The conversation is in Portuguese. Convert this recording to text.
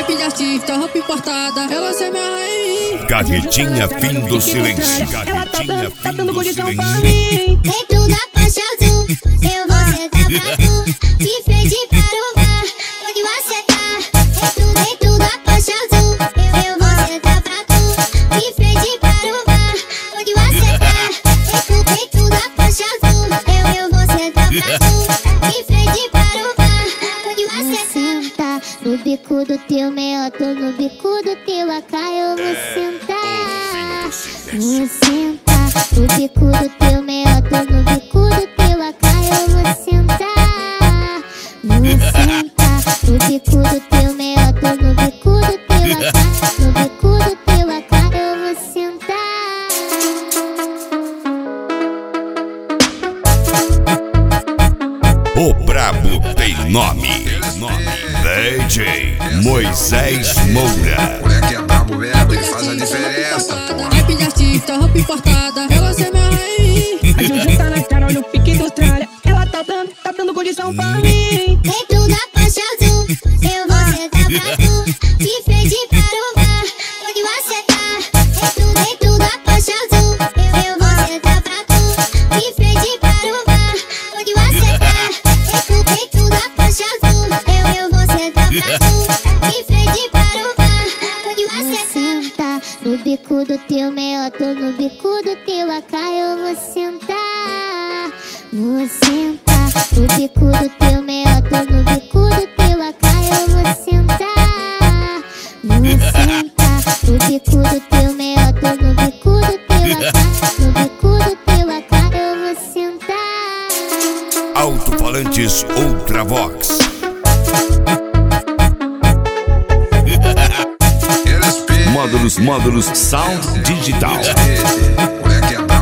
Naipe de artista, roupa importada, ela se amarra em mim. Gavetinha fim do silêncio. Ela tá dando condição pra silêncio. mim. Dentro da faixa azul, eu vou sentar pra tu. De frente para o mar, onde você tá. Dentro da faixa azul, eu vou sentar pra tu. De frente para o mar, onde você tá. Dentro da faixa azul, eu vou sentar pra tu. De frente para o mar, onde você senta. No bico do teu meoto, no bico do teu acá, eu vou sentar. Vou sentar. No bico do teu meoto, no bico do teu acá, eu vou sentar. Vou sentar. No bico do teu meoto, no bico do teu acá, no bico do teu acá, eu vou sentar. O brabo tem nome. DJ Moisés Moura. Moleque é brabo mesmo, ele faz a diferença, porra. Naipe de artista, roupa importada, ela se amarra em mim. A Juju tá na cara, olha o pique industrial. Ela tá dando condição pra mim. Dentro da faixa azul, eu vou sentar pra tu. De frente para o mar, onde você tá. Dentro da faixa azul, eu vou sentar pra tu. De frente para o mar, onde você tá. Dentro da faixa azul, eu vou sentar pra tu. De frente para o mar, onde você senta. No bico do teu meoto, no bico do teu acá, eu vou sentar. Vou sentar. No bico do teu meoto, no bico do teu acá, eu vou sentar. Vou sentar. No bico do teu meoto, no bico do teu acá, no bico do teu acá, eu vou sentar. Alto-falantes Ultravox. Respeito. Módulos Sound Digital. Moleque é brabo.